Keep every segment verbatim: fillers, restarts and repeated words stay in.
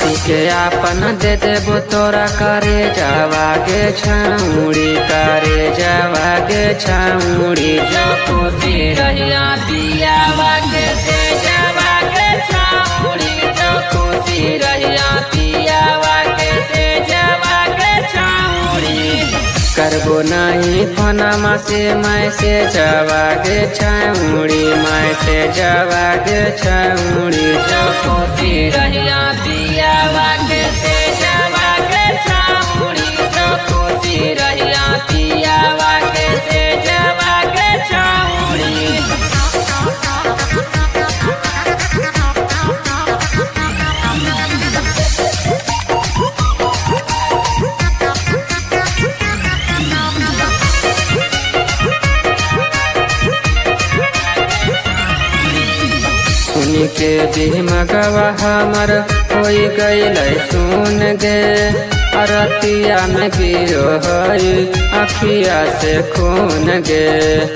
पति के आपन दे देबो तोरा करे जावा गे छौड़ी करे जावा गे छौड़ी जो खुशी रहिया पियावा के से जावा गे छौड़ी जो खुशी रहिया पियावा के से जावा गे छौड़ी करबो नहीं फोनमा से मैं से जावा गे छौड़ी मैं से जावा गे छौड़ी जो खुशी रहिया पियावा के से जावा गे छौड़ी जो खुशी रहिया पियावा के से जावा गे छौड़ी। सुनी के दिमगवा हमर होई गईल सुन गे अरतिया में गिरो हई अखिया से खून गे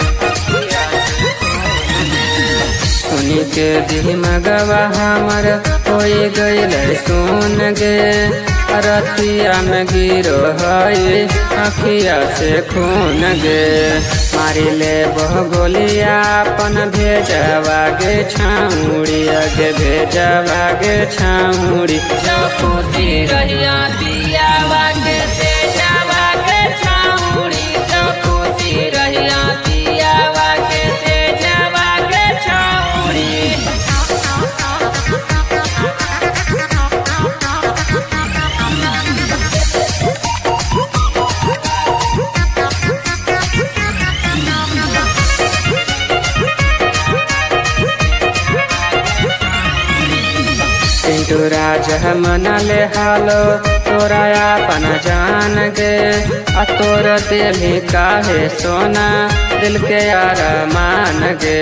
सुनी के दिमगवा हमर होई गईल सुन गे अरतिया में गिरो हई अखिया से खून गे मारी ले बह गोलिया अपन भेजवा गे छौड़ी अगे भेजवा गे छौड़ी जो खुशी रहिया पियावा के से जावा गे छौड़ी जो खुशी रहिया पियावा के से जावा गे छौड़ी। पिंटू राज मना ले हालो तोरा अपन जान गे आ तोर दिल काहे सोना दिल के अरमान गे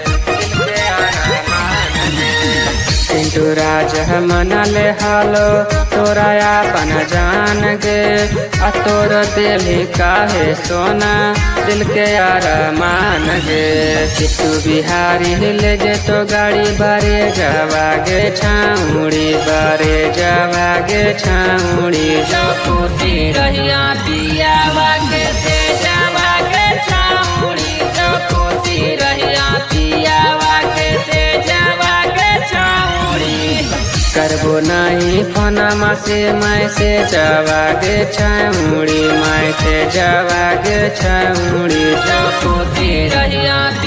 पिंटू राज मना ले हालो तोरा अपन जान गे आ तोर दिल काहे सोना दिल के अरमान गे चिट्टू बिहारी ले जे तो गाड़ी बारे जावा गे छौड़ी बारे जावा गे छौड़ी जो खुशी रहिया पियावा के से जावा गे छौड़ी जो खुशी रहिया पियावा के से जावा गे छौड़ी करबो नहीं फोनमा से मैं से जावा गे छौड़ी मैं से जावा गे छौड़ी जो खुशी रहिया